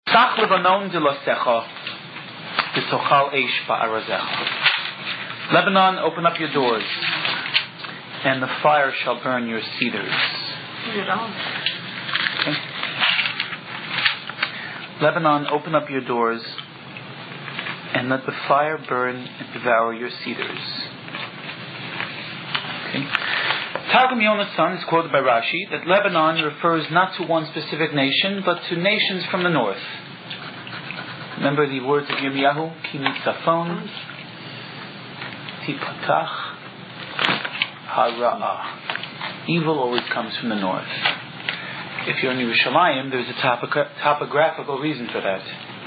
Tzach Lebanon dilasecha, v'tochal eish ba'arazecha. Lebanon, open up your doors, and the fire shall burn your cedars. Okay. Lebanon, open up your doors, and let the fire burn and devour your cedars. Okay. Targum Yonasan is quoted by Rashi that Lebanon refers not to one specific nation, but to nations from the north. Remember the words of Yirmiyahu, Ki mitzafon tipatach hara'ah. Evil always comes from the north. If you're in Yerushalayim, there's a topographical reason for that.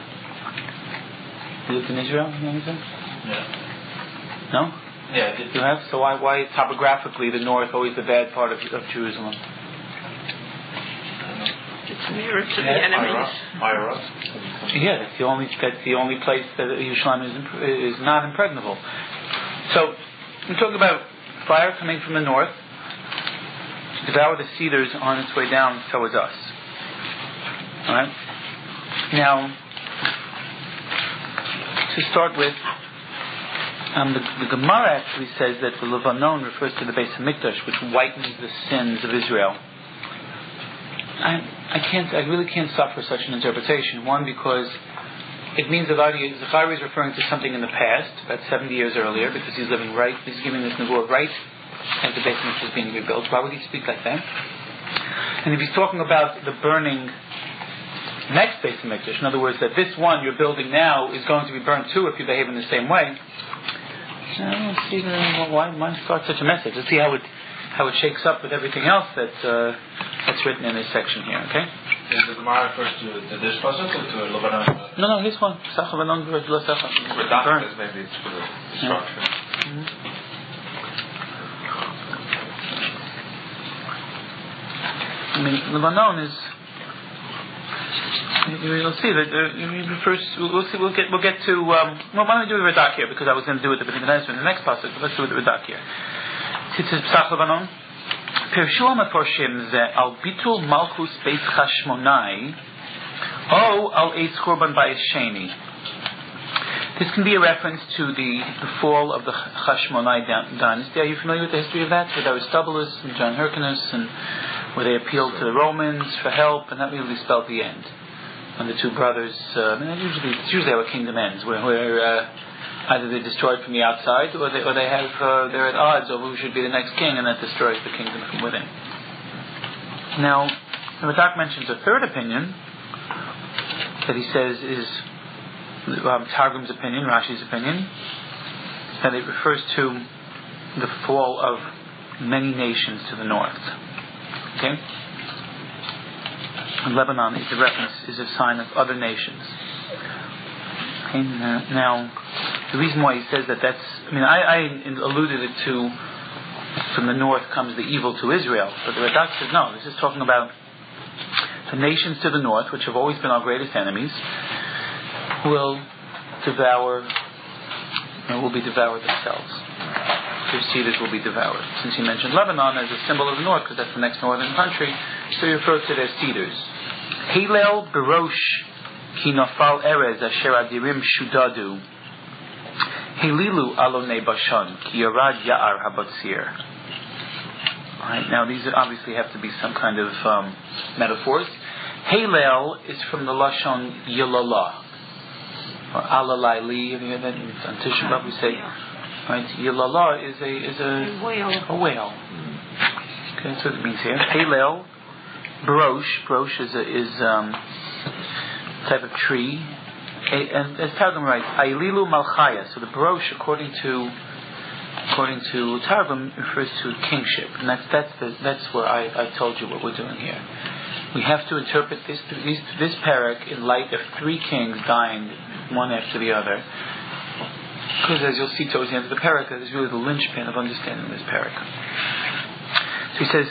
You lived in Israel? Yeah. No? Yeah, I did. You have? So why topographically the north always the bad part of Jerusalem? It's nearer to the enemies. Yeah, that's the only place that Yerushalayim is not impregnable. So we're talking about fire coming from the north to devour the cedars on its way down towards us. All right. Now, to start with, the Gemara actually says that the Lebanon refers to the Beis Hamikdash, which whitens the sins of Israel. I really can't suffer such an interpretation. One, because it means that Zechariah is referring to something in the past, about 70 years earlier, because he's giving this nevuah right as the Beis Hamikdash is being rebuilt. Why would he speak like that? And if he's talking about the burning next Beis Hamikdash, in other words, that this one you're building now is going to be burned too if you behave in the same way, I don't see why start such a message. Let's see how it shakes up with everything else that's written in this section here. Okay. Is the Gemara refers to this pasuk or to Lebanon? No, this one. Tzach Lebanon dilasecha. Redacted, maybe it's for the structure. Yeah. Mm-hmm. I mean, Lebanon is. You'll see that first. We'll see. We'll get to. Why don't we do the Radak here? Because I was going to do it at the next passage. But let's do the Radak here. Tzach Lebanon. Pershua meforshim ze al bitul malchus beis Chashmonai, o al eitz korban bayis sheni. This can be a reference to the fall of the Chashmonai dynasty. Are you familiar with the history of that? With Aristobulus and John Hyrcanus, and where they appealed to the Romans for help, and that really spelled the end. When the two brothers, it's usually how a kingdom ends, where either they're destroyed from the outside, or they're at odds over who should be the next king, and that destroys the kingdom from within. Now, the Radak mentions a third opinion that he says is Targum's opinion, Rashi's opinion, that it refers to the fall of many nations to the north. Okay? And Lebanon is a sign of other nations. Okay? Now, the reason why he says that's, I alluded it to, from the north comes the evil to Israel, but the Radak says no, this is talking about the nations to the north, which have always been our greatest enemies, will be devoured themselves. Their cedars will be devoured. Since he mentioned Lebanon as a symbol of the north, because that's the next northern country, so he refers to their cedars. Hillel Berosh Ki Nafal Erez Asher Adirim Shudadu Hililu Alonei Bashan Ki Yarad Ya'ar Habatzir. Alright, now these obviously have to be some kind of metaphors. Hillel is from the Lashon Yilala, or Alalaili. Have you heard that? On Tisha B'Av we say, right? Yilala is a whale. A whale. Okay, that's what it means here. Hillel, Brosh is a type of tree. And as Targum writes, Aililu Malchaya. So the Brosh, according to Targum, refers to kingship, and that's where I told you what we're doing here. We have to interpret this parak in light of three kings dying one after the other, because as you'll see towards the end of the parak, that is really the linchpin of understanding this parak. So he says,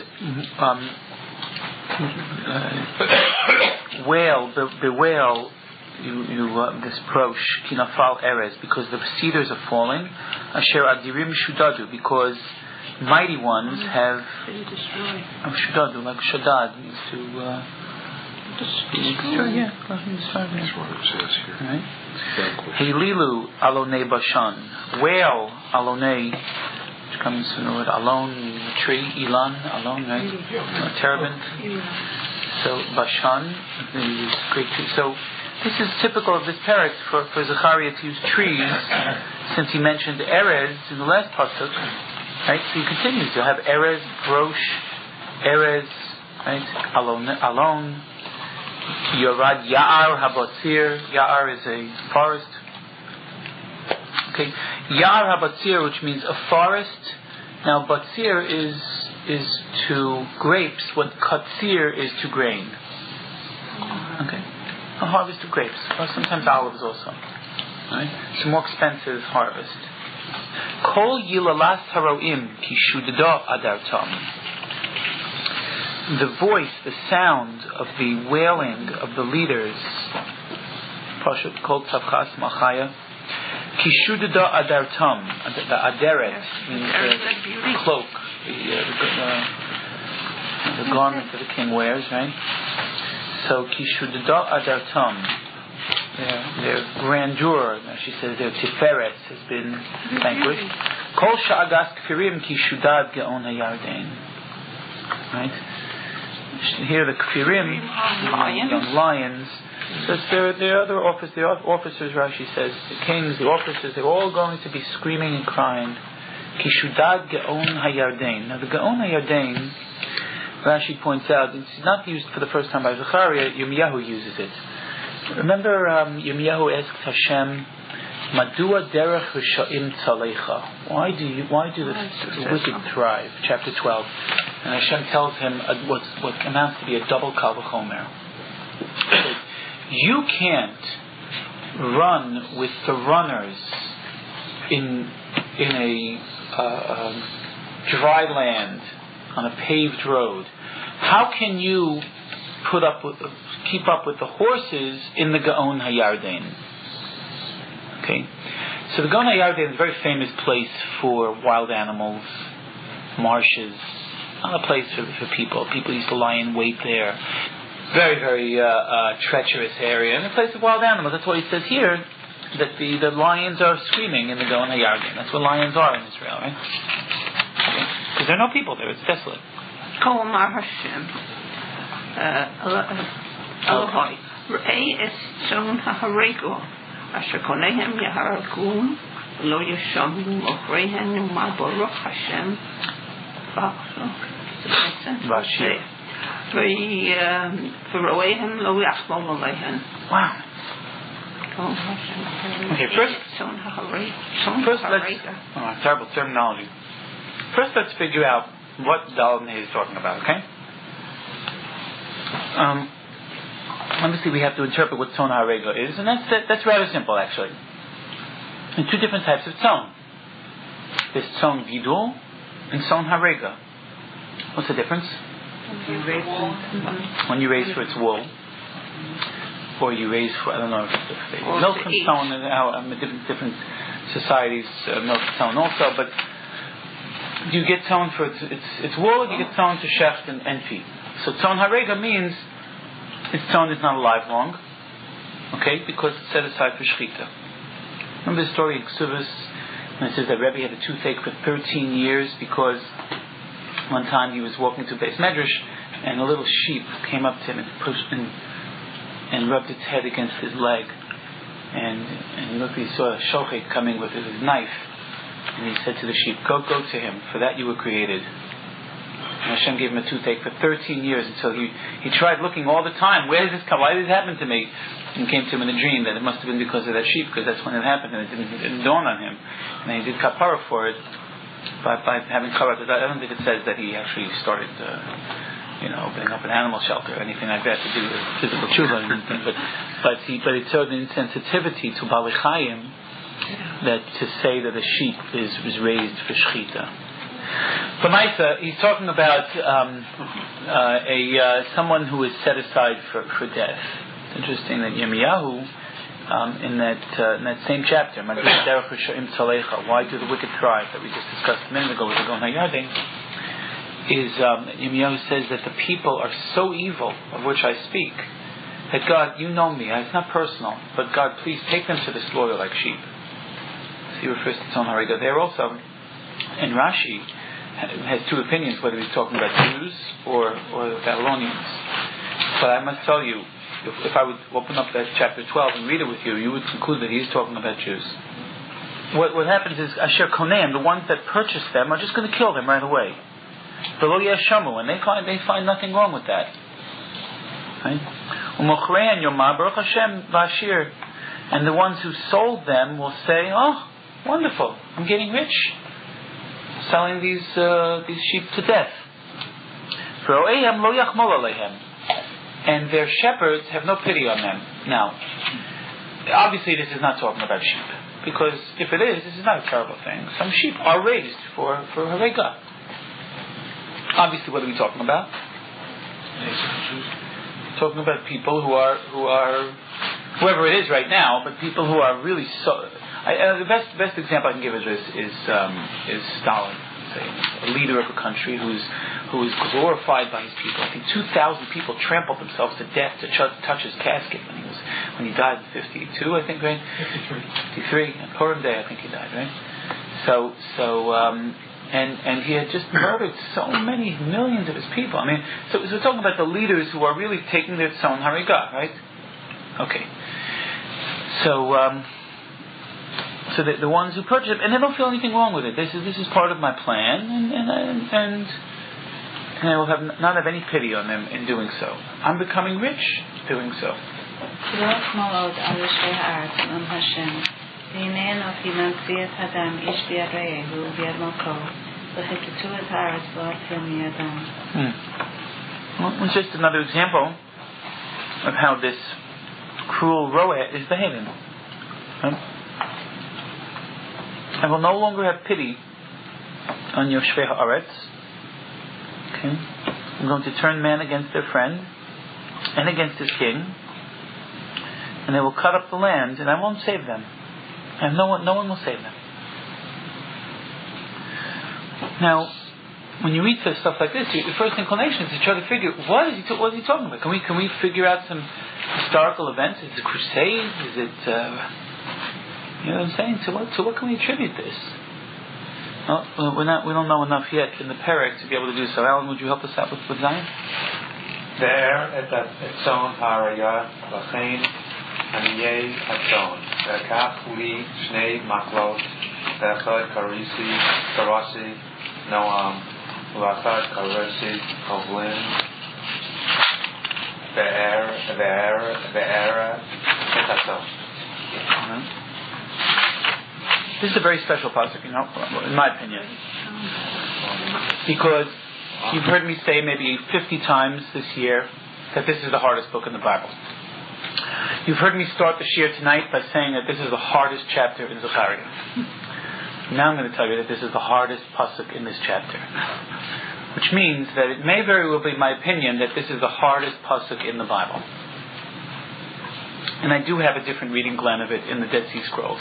bewail this brosh, kinafal erez, because the cedars are falling, asher adirim shudadu, because mighty ones have been destroyed. Shudadu, like shadad, means to Sure, yeah. That's what it says here. Right. Helilu alone bashan. Whale alone, which comes from the word alone, tree, ilan, alone, right? Terebinth. So bashan is great tree. So this is typical of this parak for Zechariah to use trees, since he mentioned Erez in the last pasuk. Right? So he continues to have Erez, Brosh, Erez, right? Alon, Yorad, Ya'ar, Habatzir. Ya'ar is a forest. Okay, Ya'ar Habatzir, which means a forest. Now, Batzir is to grapes what Katzir is to grain. Okay, a harvest of grapes, or sometimes olives also. Right? It's a more expensive harvest. Kol Yilalas Haroim Kishudda Adartam. The voice, the sound of the wailing of the leaders. Pashut Kol Tzavchas Machaya. Kishudda Adartam. The Aderet means the cloak, the garment that the king wears, right? So Kishudda Adartam. Their grandeur, she says, their tiferet has been vanquished. Kol sha'agas kfirim ki shudad ge'on hayarden. Right? Here the kfirim, young lions. So there are other officers, Rashi says, the kings, the officers, they're all going to be screaming and crying. Ki shudad ge'on hayarden. Now the ge'on hayarden, Rashi points out, it's not used for the first time by Zechariah, Yirmiyahu uses it. Remember, Yirmiyahu asked Hashem, "Madua derech risha'im tzalecha." Why do the wicked thrive? Chapter 12, and Hashem tells him what amounts to be a double kal v'chomer. You can't run with the runners in a dry land on a paved road. How can you keep up with the horses in the Gaon Hayarden? Okay, so the Gaon Hayarden is a very famous place for wild animals, marshes, not a place for people. People used to lie in wait there. Very, very treacherous area, and a place of wild animals. That's why he says here that the lions are screaming in the Gaon Hayarden. That's what lions are in Israel, right? Because there are no people there. It's desolate. Kol Mar Hashem. Elohai, Re'ei es tzon ha'harego, asher kolehem yaharagum, lo yeshamu ochreihen u'ma baruch Hashem, Vashir. V'roeihem lo yachmol aleihem. Wow. Okay, first let's... terrible terminology. First, let's figure out what Daled is talking about, okay? Obviously, we have to interpret what tzon ha'regla is, and that's rather simple, actually. There are two different types of tzon. There's tzon vidul and tzon ha'regla. What's the difference? When you raise for its wool, or you raise for, I don't know if they milk from tzon, different societies milk tzon also, but you get tzon for its wool, or you get tzon to shecht and feed. So tzon ha'regla means its tzon is not alive long, okay, because it's set aside for shechita. Remember the story in Ksubas, when it says that Rebbe had a toothache for 13 years because one time he was walking to Beis Medrash and a little sheep came up to him and pushed and rubbed its head against his leg, and he looked, he saw a shochet coming with his knife, and he said to the sheep, go to him, for that you were created. And Hashem gave him a toothache for 13 years until he tried looking all the time. Where did this come? Why did this happen to me? And came to him in a dream that it must have been because of that sheep, because that's when it happened, and it didn't dawn on him. And then he did kapara for it by having kapara. I don't think it says that he actually started, opening up an animal shelter or anything like that to do with physical tshuva or anything. But it showed an insensitivity to Bali Chayim that to say that a sheep was raised for shechita. But Maisa, he's talking about someone who is set aside for death. It's interesting that Yirmiyahu, in that same chapter, why do the wicked thrive, that we just discussed a minute ago with the Gaon Hayarden, is Yirmiyahu says that the people are so evil, of which I speak, that God, you know me, it's not personal, but God, please take them to the slaughter like sheep. So he refers to Tzon Hariga there also. And Rashi has two opinions, whether he's talking about Jews or Babylonians. But I must tell you, if I would open up that chapter 12 and read it with you, you would conclude that he's talking about Jews. What happens is, Asher Koneim, the ones that purchase them, are just going to kill them right away. V'lo yeshamu, and they find nothing wrong with that. Right? U'mochrein yomah baruch Hashem v'ashir, and the ones who sold them will say, "Oh, wonderful! I'm getting rich, selling these sheep to death." V'ro'ehem lo yachmol aleihem, and their shepherds have no pity on them. Now, obviously, this is not talking about sheep, because if it is, this is not a terrible thing. Some sheep are raised for Harega. Obviously, what are we talking about? Talking about people who are whoever it is right now, but people who are really so. The best example I can give is Stalin, say, a leader of a country who is glorified by his people. I think 2,000 people trampled themselves to death to touch his casket when he died in 52, I think, right? 53. On Purim Day, I think he died, right? And he had just murdered so many millions of his people. I mean, so we're talking about the leaders who are really taking their Tzon Hariga, right? Okay. So the ones who purchase it, and they don't feel anything wrong with it. This is part of my plan, and I will not have any pity on them in doing so. I'm becoming rich doing so. And it's just another example of how this cruel Roeh is behaving. Right? I will no longer have pity on your Shvei Haaretz. Okay? I'm going to turn man against their friend and against his king, and they will cut up the land, and I won't save them. And no one will save them. Now, when you read stuff like this, your first inclination is to try to figure what is he talking about? Can we figure out some historical events? Is it a crusade? Is it you know what I'm saying? To what can we attribute this? Well, we don't know enough yet in the Perek to be able to do so. Alan, would you help us out with Zion? There at that Tzon Haraya Lachain Aniyei Atzon. Ve'kach li shnei maklot ve'echad karasi Noam ve'echad karasi kovlin ve'era etatzon. This is a very special pasuk, in my opinion, because you've heard me say maybe 50 times this year that this is the hardest book in the Bible. You've heard me start the shir tonight by saying that this is the hardest chapter in Zechariah. Now I'm going to tell you that this is the hardest pasuk in this chapter, which means that it may very well be my opinion that this is the hardest pasuk in the Bible. And I do have a different reading, Glenn, of it in the Dead Sea Scrolls.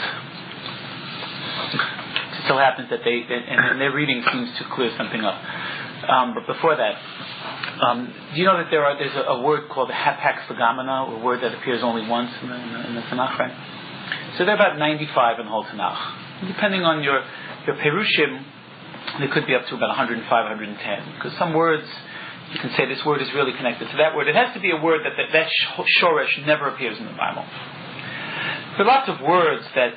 It so happens that their reading seems to clear something up. But before that, do you know that there's a word called hapax legomena, a word that appears only once in the Tanakh, right? So there are about 95 in the whole Tanakh. Depending on your perushim, there could be up to about 105, 110. Because some words, you can say this word is really connected to that word. It has to be a word that shoresh never appears in the Bible. There are lots of words that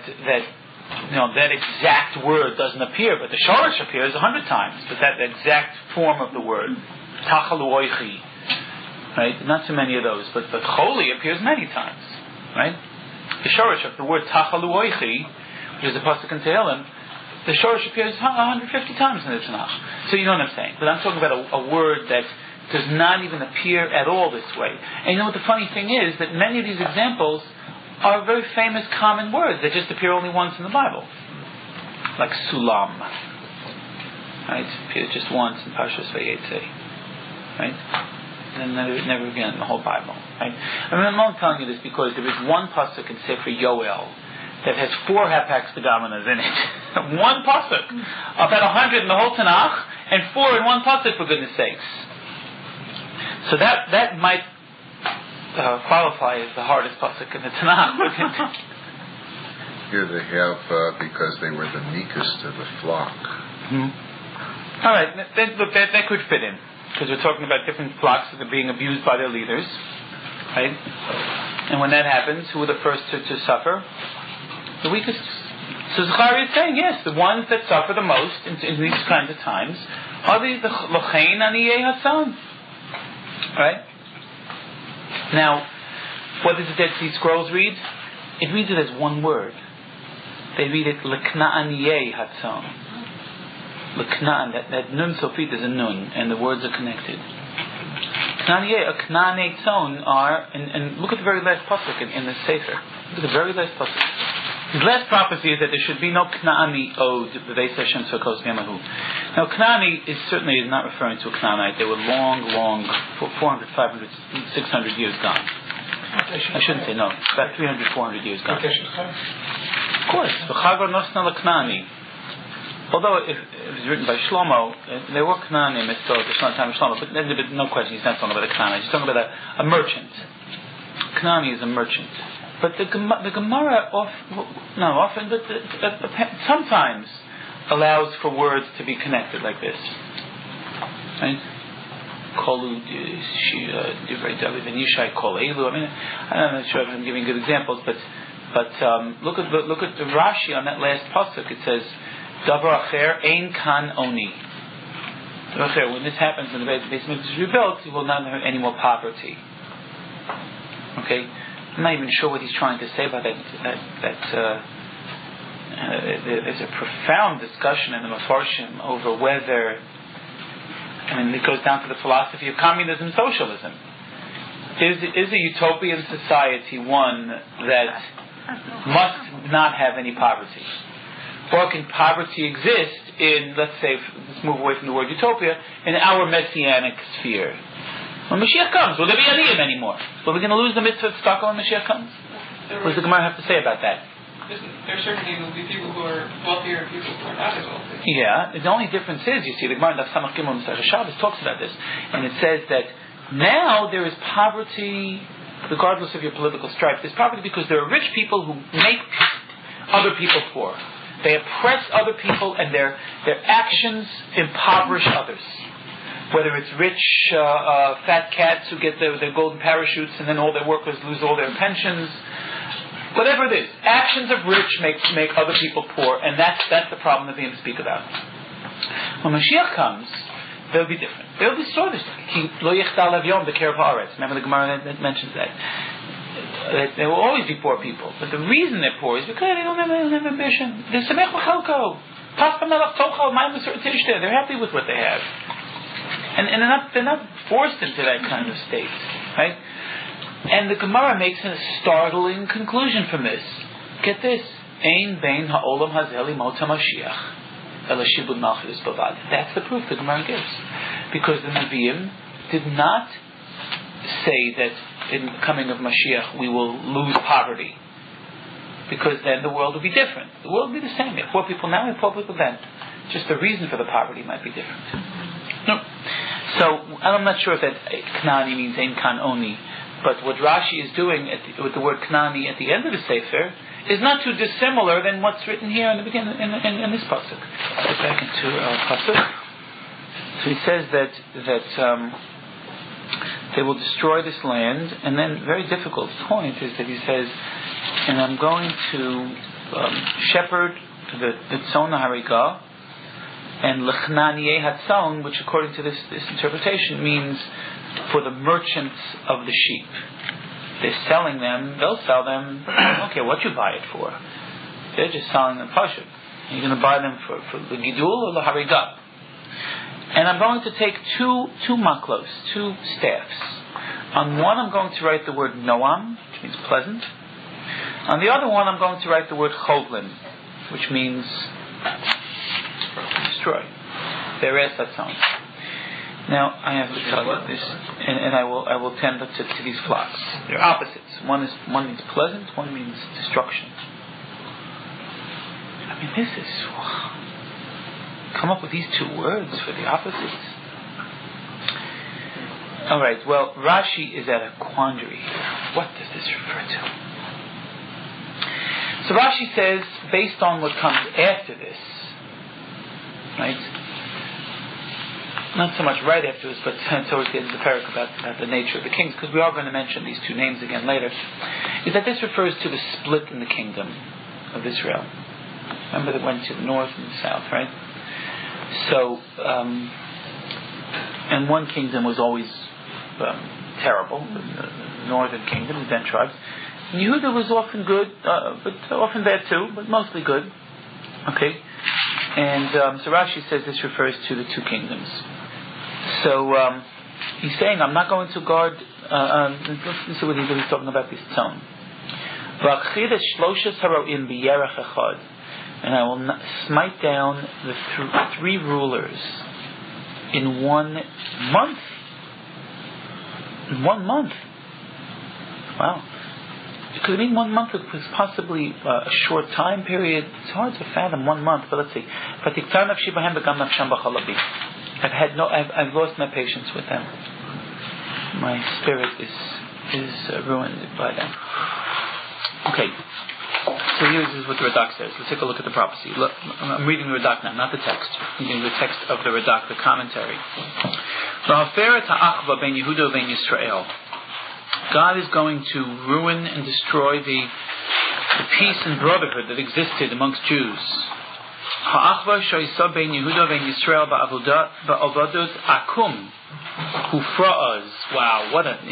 exact word doesn't appear, but the shoresh appears 100 times. But that exact form of the word, tachalu oichi, right? Not too many of those, but choli appears many times, right? The shoresh of the word tachalu oichi, which is a pasuk in Tehillim, the shoresh appears 150 times in the Tanakh. So you know what I'm saying. But I'm talking about a word that does not even appear at all this way. And you know what the funny thing is? That many of these examples are very famous common words that just appear only once in the Bible. Like sulam. Right? It appears just once in Parshas Vayetze. Right? And then never again in the whole Bible. Right? I mean, I'm only telling you this because there is one pasuk in Sefer Yoel that has 4 hapax legomenas in it. One pasuk. About 100 in the whole Tanakh, and 4 in one pasuk, for goodness sakes. So that might qualify as the hardest pasuk in the Tanakh. Here they have because they were the meekest of the flock. All right, that could fit in because we're talking about different flocks that are being abused by their leaders, right? And when that happens, who are the first to suffer? The weakest. So Zechariah is saying, yes, the ones that suffer the most in these kinds of times are the Lochein Aniyei Hatzon. Right? Now, what does the Dead Sea Scrolls read? It reads it as one word. They read it L'Kna'aniyei Hatzon. L'Kna'an, that nun sofit is a nun, and the words are connected. Kna'aniyei, a Kna'anei Tzon are, and look at the very last pasuk in the Sefer. Look at the very last pasuk. His last prophecy is that there should be no Kna'ani Od, B'Veis Hashem Tzokos Yemahu. Now, Kna'ani is certainly not referring to a Canaanite. They were long, 400, 500, 600 years gone. I shouldn't say no, about 300, 400 years gone. Of course, V'chagar Nosna L'Kna'ani. Although it was written by Shlomo, there were Kna'anim still at the time of Shlomo, but no question, he's not talking about a Canaanite. He's talking about a merchant. Kna'ani is a merchant. But the Gemara often, but sometimes allows for words to be connected like this. Right? Kolu Divrei David and Yishai Kol Elu. I mean, I'm not sure if I'm giving good examples, but look at the Rashi on that last pasuk. It says, Davar Acher Ein Kan Oni. Davar Acher. When this happens, when the base is rebuilt, you will not have any more poverty. Okay. I'm not even sure what he's trying to say by that. There's a profound discussion in the Mefarshim over whether, it goes down to the philosophy of communism, socialism. Is a utopian society one that must not have any poverty? Or can poverty exist in, let's say, let's move away from the word utopia, in our messianic sphere? When Mashiach comes, will there be Aniyim anymore? Are we going to lose the mitzvah of tzedakah when Mashiach comes? What does the Gemara have to say about that? There certainly will be people who are wealthier and people who are not as wealthy. Yeah, the only difference is, you see, the Gemara in Daf Samach Gimel Masechah Shabbos talks about this, and it says that now there is poverty, regardless of your political stripe. There's poverty because there are rich people who make other people poor. They oppress other people, and their actions impoverish others. Whether it's rich, fat cats who get their golden parachutes and then all their workers lose all their pensions. Whatever it is. Actions of rich make other people poor, and that's the problem that we speak about. When Mashiach comes, they'll be different. They'll be sort of lo yichtal avyon b'kerev haaretz. Remember the Gemara that mentions that. There will always be poor people, but the reason they're poor is because they don't have ambition. They're semech v'chalko. Paspa melach tochal ma'im v'sur tishter. They're happy with what they have. And they're not forced into that kind of state, right? And the Gemara makes a startling conclusion from this. Get this: Ein bein ha'olam hazeh limot haMashiach ela shibud malchus bavad. That's the proof the Gemara gives, because the Nevi'im did not say that in the coming of Mashiach we will lose poverty, because then the world will be different. The world will be the same. We have poor people now, we have poor people then. Just the reason for the poverty might be different. No. So I'm not sure if that Kna'ani means Ein Kan Oni, but what Rashi is doing with the word Kna'ani at the end of the Sefer is not too dissimilar than what's written here in the beginning in this pasuk. Go back into pasuk. So he says that they will destroy this land, and then very difficult point is that he says, and I'm going to shepherd the Tzon HaHarikah, and L'Chnaniyei Hatzon, which according to this interpretation means for the merchants of the sheep. They're selling them, they'll sell them, I don't care what you buy it for. They're just selling them pashut. You're going to buy them for the Gidul or the Harigah. And I'm going to take two maklos, two staffs. On one I'm going to write the word Noam, which means pleasant. On the other one I'm going to write the word Chovlin, which means destroy. Beres Hatzon. Now I have to tell you this, and I will tend to these flocks. They're opposites. One means pleasant, one means destruction. I mean, this is come up with these two words for the opposites. All right. Well, Rashi is at a quandary here. What does this refer to? So Rashi says, based on what comes after this, right? Not so much right after this, but towards the end of the parak about the nature of the kings, because we are going to mention these two names again later, is that this refers to the split in the kingdom of Israel. Remember that went to the north and the south, right? So, and one kingdom was always terrible, the northern kingdom, the 10 tribes. And Yehuda was often good, but often bad too, but mostly good. Okay? And so Rashi says this refers to the two kingdoms. So he's saying, I'm not going to guard. Let's see what he's talking about this tone. And I will smite down the three rulers in 1 month. In 1 month. Wow. Could it mean 1 month? It was possibly a short time period. It's hard to fathom 1 month, but let's see. I've lost my patience with them. My spirit is ruined by them. Okay. So here's what the Radak says. Let's take a look at the prophecy. Look, I'm reading the Radak now, not the text. I'm reading the text of the Radak, the commentary. God is going to ruin and destroy the peace and brotherhood that existed amongst Jews. Wow, what an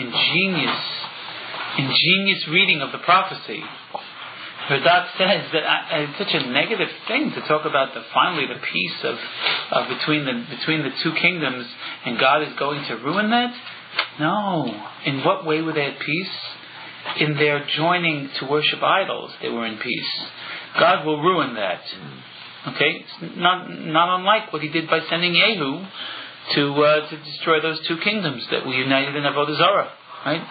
ingenious reading of the prophecy. Radak says that it's such a negative thing to talk about the peace of between the two kingdoms, and God is going to ruin that. No. In what way were they at peace? In their joining to worship idols, they were in peace. God will ruin that. Okay, it's not unlike what He did by sending Yehu to destroy those two kingdoms that were united in Avodah Zarah. Right?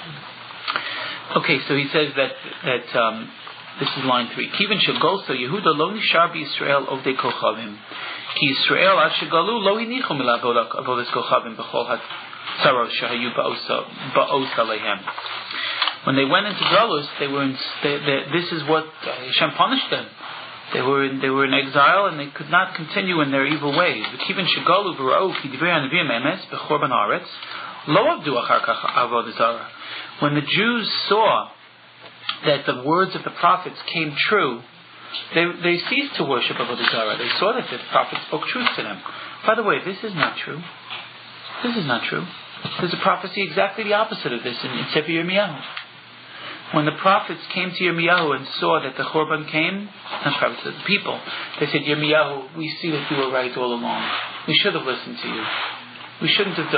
Okay, so he says that this is line 3. Kivan shegolso Yehuda lo nishar b'Yisrael ovdei kochavim. Ki Yisrael ad shegalu lo hinichu milavodas kochavim b'chol hatzaros shehayu ba'os aleihem. When they went into Galus, this is what Hashem punished them. They were in exile and they could not continue in their evil ways. Kivan shegalu v'ra'u ki divrei hanavim emes b'chorban haaretz lo avdu achar kach avodah zarah. When the Jews saw that the words of the prophets came true, they ceased to worship Avodah Zarah. They saw that the prophets spoke truth to them. By the way, this is not true. This is not true. There's a prophecy exactly the opposite of this in Sefer Yirmiyahu. When the prophets came to Yirmiyahu and saw that the Chorban came, the people, they said, Yirmiyahu, we see that you were right all along. We should have listened to you. We shouldn't have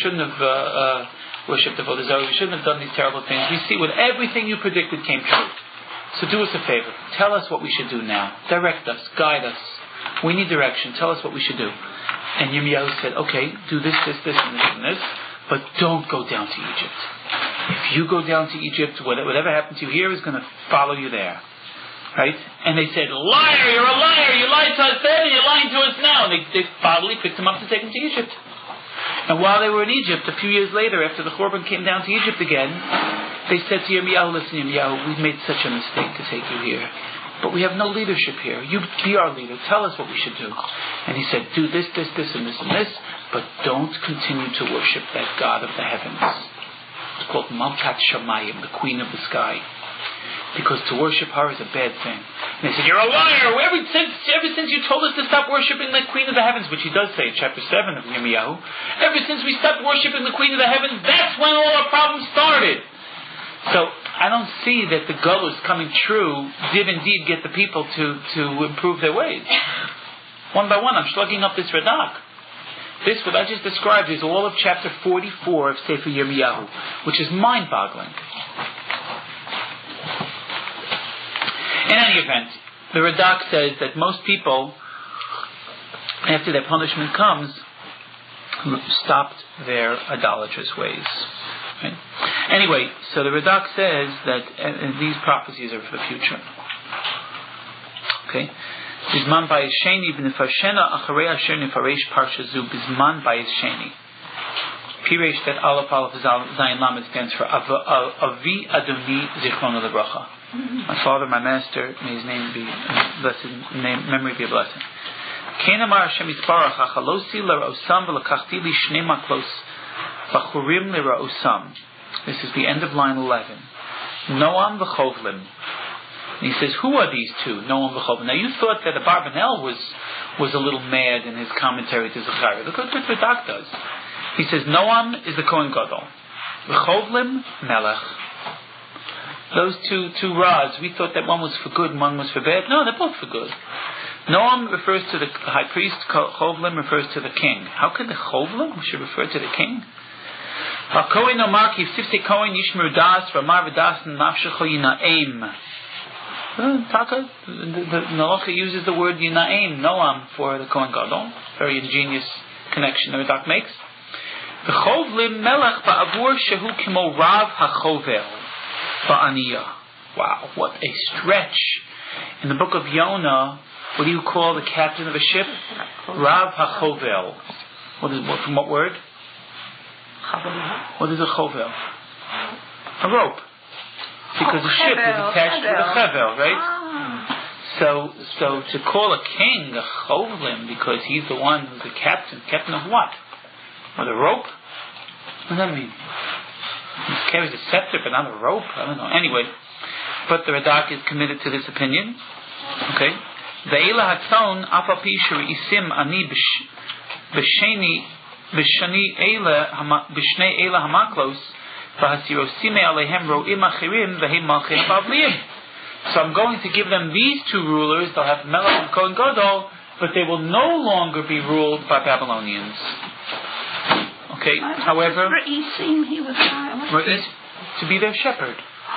worshipped Avodah Zarah. We shouldn't have done these terrible things. We see what everything you predicted came true. So do us a favor. Tell us what we should do now. Direct us. Guide us. We need direction. Tell us what we should do. And Yirmiyahu said, okay, do this, and this, and this, but don't go down to Egypt. If you go down to Egypt, whatever happened to you here is going to follow you there. Right? And they said, liar, you're a liar. You lied to us then and you're lying to us now. And they bodily picked him up to take him to Egypt. And while they were in Egypt, a few years later, after the Chorban came down to Egypt again, they said to Yirmiyahu, listen, Yirmiyahu, we've made such a mistake to take you here. But we have no leadership here. You be our leader. Tell us what we should do. And he said, do this, and this, and this, but don't continue to worship that God of the heavens. It's called Malkat Shamayim, the queen of the sky. Because to worship her is a bad thing. And they said, you're a liar! Ever since you told us to stop worshipping the Queen of the Heavens, which he does say in chapter 7 of Yirmiyahu, ever since we stopped worshipping the Queen of the Heavens, that's when all our problems started. So, I don't see that the Galus coming true did indeed get the people to improve their ways. One by one, I'm slugging up this Radak. This, what I just described, is all of chapter 44 of Sefer Yirmiyahu, which is mind-boggling. In any event, the Radak says that most people, after their punishment comes, stopped their idolatrous ways. Right? Anyway, so the Radak says that these prophecies are for the future. Okay? Bizman bayis sheni v'nefarshena acharei asher nefaresh parsha zu bizman bayis sheni. Piresh that Aleph Zayin Lamed stands for Avi Adoni Zichrono Lebracha. My father, my master, may his name be blessed, memory be a blessing. Kenamar Hashem Yisparach Achalosi L'Ra'osam V'Lakachti Li Shnei Maklos Bachurim L'Ra'osam. This is the end of line 11. Noam v'Chovlim. And he says, who are these two? Noam v'Chovlim. Now you thought that Abarbanel was a little mad in his commentary to Zechariah. Look what Radak does. He says, Noam is the Kohen Gadol. V'Chovlim, Melech. Those two rods, we thought that one was for good and one was for bad. No, they're both for good. Noam refers to the high priest, Chovlim refers to the king. How could the Chovlim should refer to the king? Kohen Omar ki sifse Kohen yishmer das v'amar v'das nafshecho yinaim. Taka, the Nalacha uses the word yinaim, Noam, for the Kohen Gadol. Very ingenious connection the Radak makes. V'chovlim melech ba'avur shehu kimo rav ha'chovel ba'aniyah. Wow, what a stretch. In the book of Yonah, what do you call the captain of a ship? Rav ha'chovel. From what word? What is a chovel? A rope. Because the ship is attached with a chevel, right? So to call a king a chovlim because he's the one who's the captain. Captain of what? With a rope? What does that mean? He carries a scepter but not a rope? I don't know. Anyway, but the Radak is committed to this opinion. Okay? Ve'ela hatzon afapi sheri'isim ani b'sheni B'shnei Eila Hamaklos V'hasirosime Alehem Ro'im Achirim V'hem Malchim Bavliim. So I'm going to give them these two rulers. They'll have Melech and Kohen Gadol, but they will no longer be ruled by Babylonians. Okay. However, he was to be their shepherd.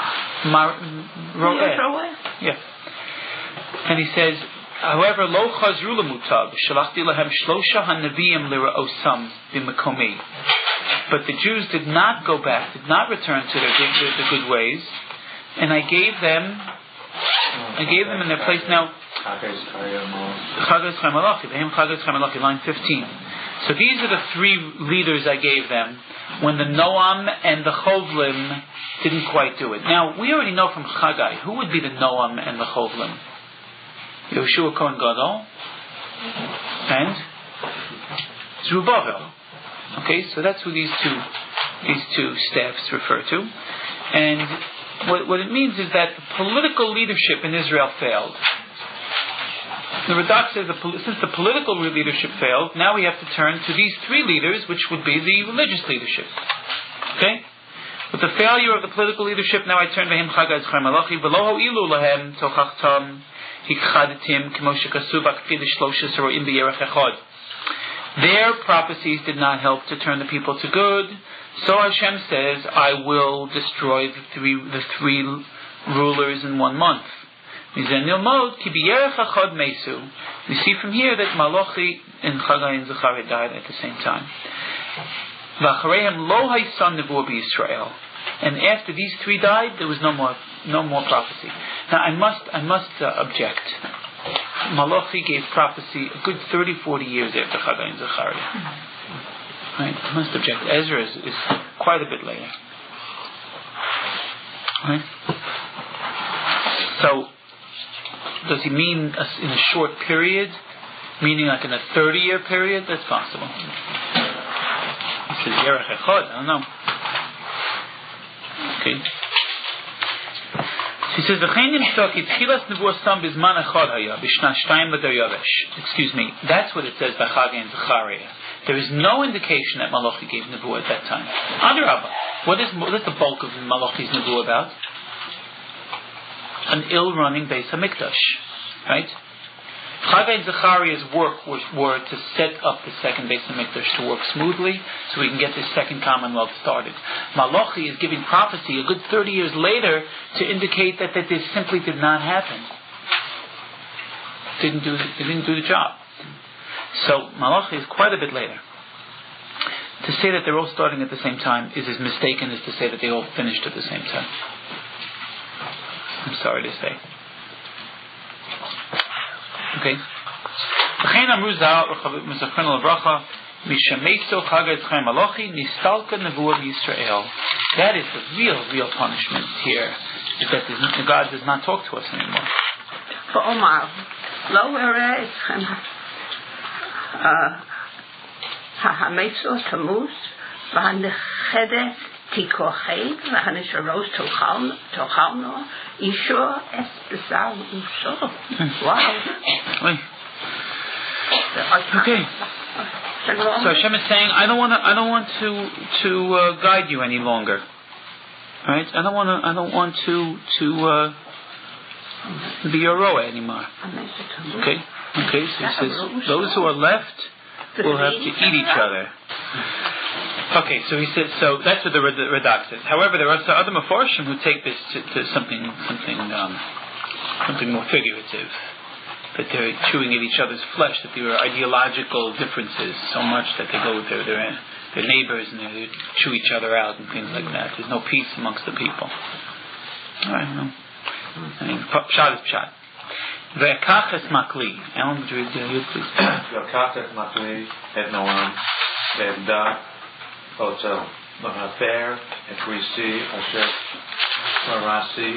Ro'eh. Yeah. And he says, however, lo chazru lemutav shalachti lahem shlosha hanaviyim lira'osam b'mekomi. But the Jews did not go back, did not return to the good ways, and I gave them in their place. Now, Chagas Chaim Malachi, line 15. So these are the three leaders I gave them when the Noam and the Chovlim didn't quite do it. Now, we already know from Chagai who would be the Noam and the Chovlim. Yehoshua Kohen Gadol and Zerubbabel. Okay, so that's who these two staffs refer to. And what it means is that the political leadership in Israel failed. The Radak says since the political leadership failed, now we have to turn to these three leaders, which would be the religious leadership. Okay? With the failure of the political leadership, now I turn to him Chagaz Chaim Malachi v'lo ho'ilu lahem tochachtam hikchadatim k'mo shekasu b'kfid shlosha saroim b'yerech echad. Their prophecies did not help to turn the people to good. So Hashem says, I will destroy the three rulers in 1 month. We see from here that Malachi and Chagai and Zechariah died at the same time. And after these three died, there was no more prophecy. Now I must object. Malachi gave prophecy a good 30-40 years after Chagai and Zechariah. Right? I must object. Ezra is quite a bit later. Right? So, does he mean in a short period? Meaning like in a 30-year period? That's possible. He says, Yerech Echad, I don't know. Okay. He says, excuse me, that's what it says by Chagai and Zechariah. There is no indication that Malachi gave Nebuah at that time. Adarabah. What is the bulk of Malachi's Nebuah about? An ill-running Beis HaMikdash. Right? Chagai and Zechariah's work were to set up the second Beis HaMikdash to work smoothly so we can get this second Commonwealth started. Malachi is giving prophecy a good 30 years later to indicate that this simply did not happen. They didn't do the job. So Malachi is quite a bit later. To say that they're all starting at the same time is as mistaken as to say that they all finished at the same time. I'm sorry to say. Okay. Mishameso Chagatzchem Alochi Nistalka Nevuah Yisrael. That is the real punishment here. Is that God does not talk to us anymore. For Omar, lo ere eschem ha'hameso tamuz v'hanechedet tikochei v'hanesharos tochalno isho es besar uso. Wow. Okay. So Hashem is saying, I don't want to guide you any longer. Right? I don't want to be your roa anymore. Okay. So he says, those who are left will have to eat each other. Okay. So he says, so that's what the Radak says. However, there are some other Mefarshim who take this to something more figurative. That they're chewing at each other's flesh, that there are ideological differences so much that they go with their neighbors and they chew each other out and things like that. There's no peace amongst the people. Alright, no. I mean, pshat is pshat. Ve'ekach es makli. Alan, would you read you please? Ve'ekach es makli et noam ve'emda oto l'hafer et risi asher marasi.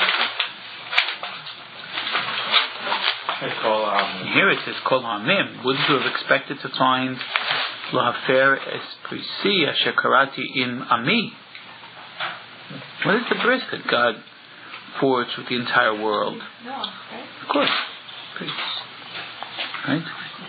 Here it says Kol Hamim. Wouldn't you have expected to find Lahafer Esprisi Asher Karati Im Ami? What is the bris that God forged with the entire world? Of course. Right?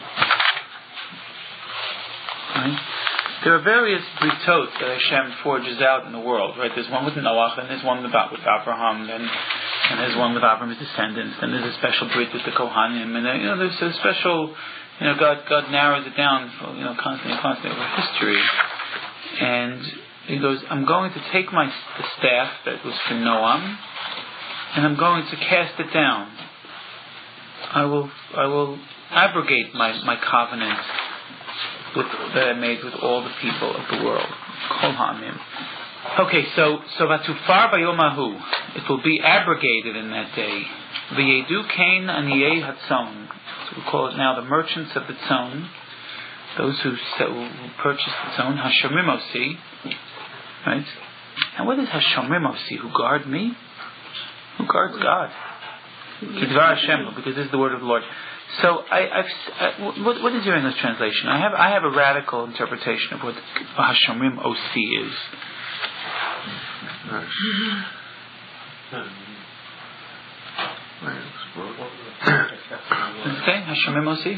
There are various britot that Hashem forges out in the world, right? There's one with Noach, and there's one with Abraham, and there's one with Abraham's descendants, and there's a special brit with the Kohanim, and there's a special, God narrows it down, constantly over history, and He goes, I'm going to take the staff that was for Noam, and I'm going to cast it down. I will abrogate my covenant that I made with all the people of the world. Kol ha'amim. Okay, so Vatufar Bayomahu, it will be abrogated in that day. V'yedu kain aniyei hatzon. So we call it now the merchants of the tzon, those who purchase the tzon. Hashomrim osi, right? And what is Hashomrim osi? Who guard me? Who guards God? Kidvar Hashem, because this is the word of the Lord. So what is your English translation? I have a radical interpretation of what Hashomrim osi is. Okay, Hashomim Osi.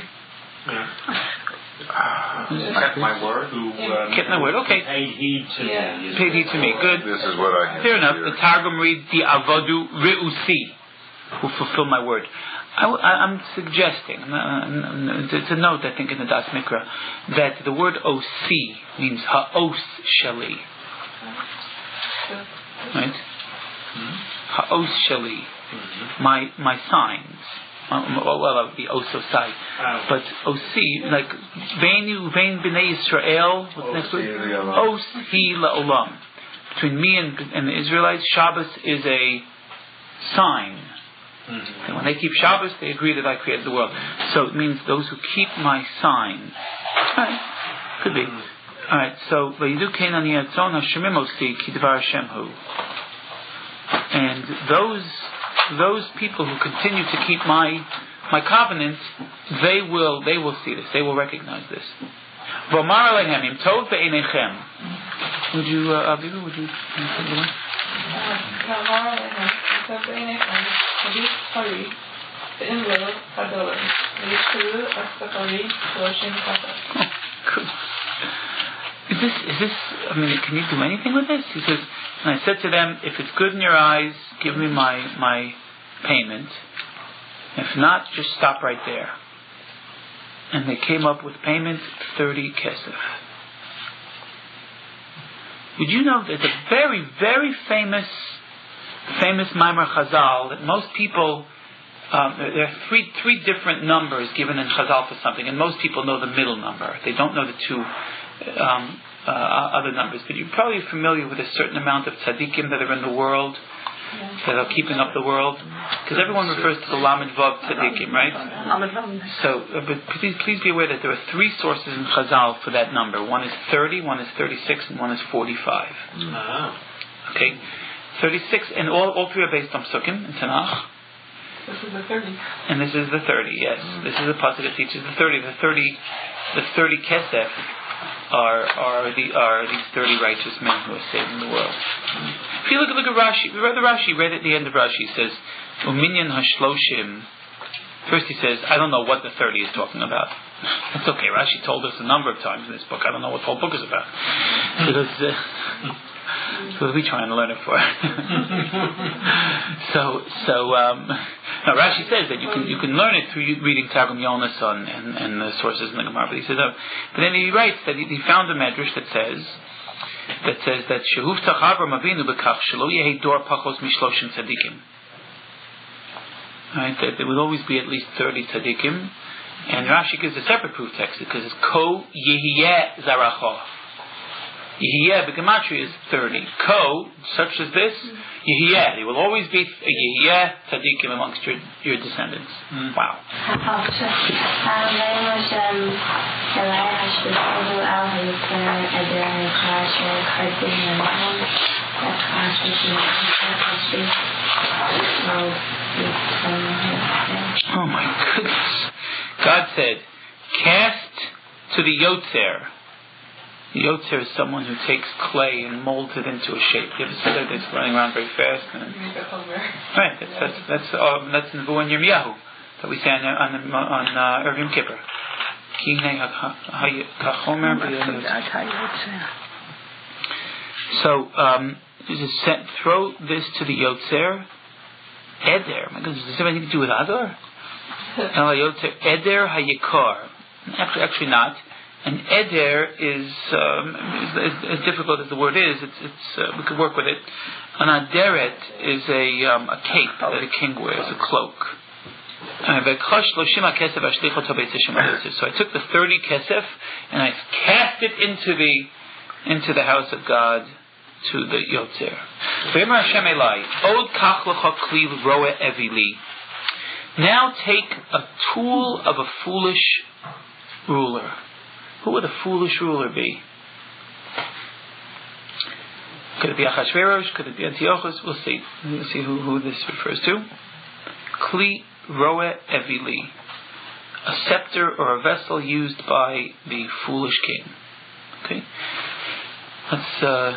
Kept my word. Kept my word. Okay. Paid heed to me. Paid heed to me. Good. This is what I have. Fair enough. The Targum reads the Avodu Reusi, who fulfill my word. I'm suggesting, it's a note I think in the Das Mikra, that the word Osi means Ha'os Sheli. Right? Ha'os Sheli. My signs. Well, that would be Ososai. But Osi, like Vein B'nai Yisrael, what's next word? Os Hi La'olam. Between me and the Israelites, Shabbos is a sign. And when they keep Shabbos, they agree that I created the world. So it means those who keep my sign. Alright, could be. Alright, so Vayidu Kain Ani Yatzon Hashemim Osi Ki Dvar Hashem Hu. And those people who continue to keep my covenants, they will see this. They will recognize this. V'omar Alehem Im Tov Be'einechem. Would you, Aviva, would you take the one? Is this, I mean, can you do anything with this? He says, and I said to them, if it's good in your eyes, give me my payment. If not, just stop right there. And they came up with payment 30 kesef. Did you know there's a very, very famous Maimar Chazal that most people, there are three different numbers given in Chazal for something, and most people know the middle number. They don't know the two other numbers. But you're probably familiar with a certain amount of tzaddikim that are in the world, that are keeping up the world? Because everyone refers to the Lamed Vav Tzadikim, right? So, but please be aware that there are three sources in Chazal for that number. One is 30, one is 36, and one is 45. Okay, 36, and all three are based on Psukim in Tanakh. This is the 30. And this is the 30, yes. This is the pasuk that teaches the 30. The 30 kesef are these 30 righteous men who are saving the world. If you look at Rashi, we read the Rashi, right at the end of Rashi, it says, Uminyan hashloshim. First he says, I don't know what the 30 is talking about. That's okay, Rashi told us a number of times in this book. I don't know what the whole book is about. Because what are we trying to learn it for? Now Rashi says that you can learn it through reading Targum Yonason and the sources in the Gemara. But he says, but then he writes that he found a medrash that says that Shehuftach Avram Avinu bekach shelo yehi dor pachos mishloshim tzadikim. Right, that there would always be at least 30 tzadikim, and Rashi gives a separate proof text because it's ko yehiyeh zaracho. Yehiyeh b'gematria is 30. Ko, such as this, Yehiyeh. There will always be a Yehiyeh tzadikim amongst your descendants. Wow. Oh my goodness. God said, cast to the Yotzer. The Yotzer is someone who takes clay and molds it into a shape. You ever see that? It's running around very fast. Right, that's Nevuah and Yirmiyahu that we say on Erev Yom Kippur. So, throw this to the Yotzer. Eder. My goodness, does this have anything to do with Adar? Eder hayikar. Actually not. And eder is as difficult as the word is. We could work with it. An aderet is a cape that a king wears, a cloak. So I took the 30 kesef and I cast it into the house of God, to the Yotzer. Now take a tool of a foolish ruler. Who would a foolish ruler be? Could it be Achashverosh? Could it be Antiochus? We'll see. We'll see who this refers to. Kli roe evili. A scepter or a vessel used by the foolish king. Okay? That's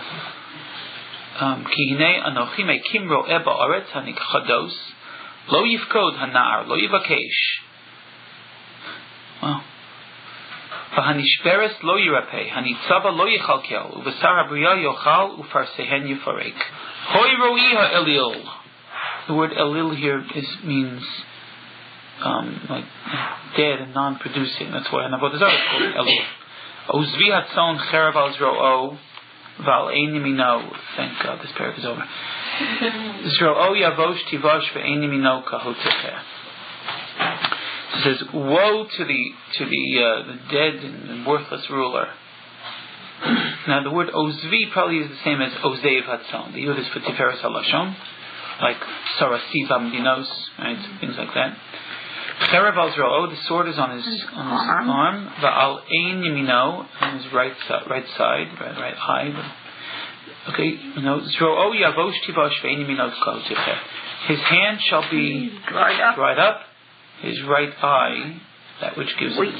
Ki hinei anochi mekim roe ba'aretz hanikchados lo yifkod hanar lo yivakesh. Wow. V'hanishberes lo yirapeh, hanitzava lo yichalkel, uvasar habriya yochal, ufarsehen yifarek. Hoi roi ha'elil. The word elil here means like dead and non-producing. That's why Avodah Zarah is called elil. Ozvi hatzon cherav al zro'o, val ein yamino. Thank God, this paragraph is over. Zro'o yavosh tivash ve'ein yamino kahotecheh. It says, woe to the dead and worthless ruler. Now the word ozvi probably is the same as ozev hatzon. The yud is for tiferes halashon, like sarasiv amdinos, right? Things like that. Cherev al zro'o, the sword is on his arm. Va'al ein yamino, on his right side, right eye. Okay, zro'o yavosh tivash ve'ein yamino kahotecheh. His hand shall be dried up. His right eye, that which gives him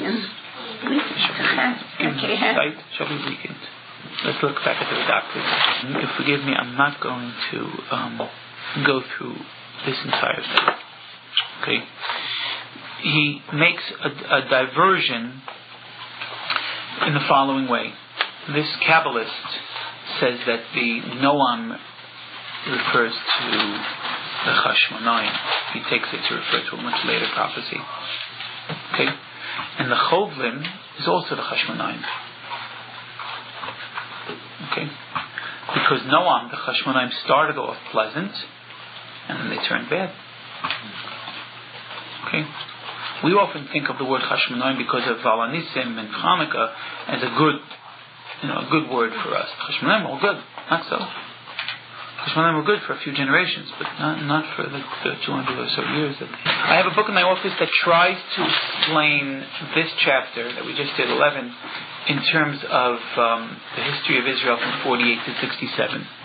sight, shall be weakened. Let's look back at the doctrine. If forgive me, I'm not going to go through this entire thing. Okay, he makes a diversion in the following way. This Kabbalist says that the Noam refers to the Chashmonayim. He takes it to refer to a much later prophecy. Okay? And the Chovlim is also the Chashmonayim. Okay? Because Noam, the Chashmonayim, started off pleasant and then they turned bad. Okay? We often think of the word Chashmonayim because of Valanisim and Hanukkah as a good word for us. Chashmonayim, all good. Not so. Shmanim were good for a few generations, but not for the 200 or so years. I have a book in my office that tries to explain this chapter that we just did, 11, in terms of the history of Israel from 48 to 67.